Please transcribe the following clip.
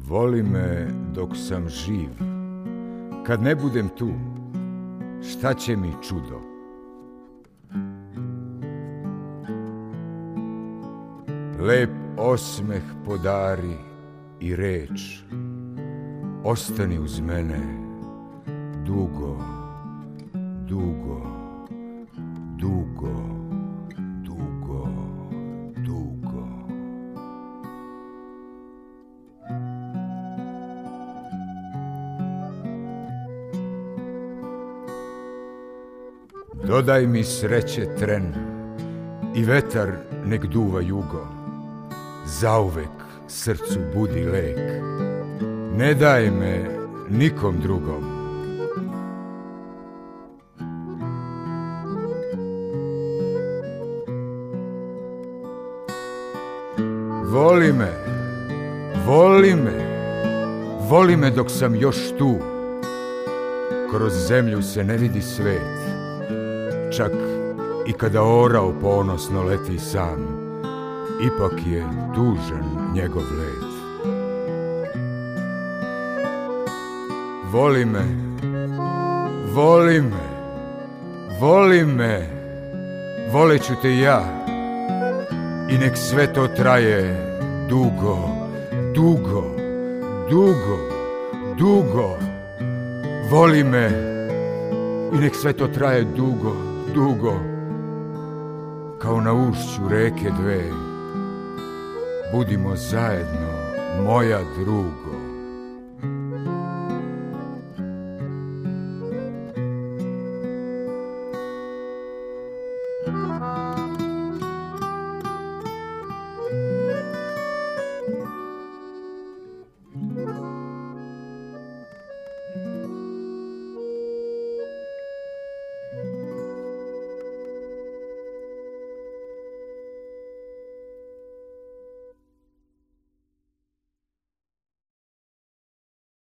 Voli me dok sam živ, kad ne budem tu, šta će mi čudo? Lep osmeh podari i reč, ostani uz mene dugo, dugo, dugo, dugo, dugo. Dodaj mi sreće tren i vetar nek duva jugo, zauvek srcu budi lek, ne daj me nikom drugom. Voli me, voli me, voli me dok sam još tu, kroz zemlju se ne vidi svet, čak i kada orao ponosno leti sam, ipak je tužan njegov let. Voli me, voli me, voli me, voleću te ja, i nek sve to traje dugo, dugo, dugo, dugo. Voli me i nek sve to traje dugo, dugo, kao na ušću reke dve. Budimo zajedno, moja drugo.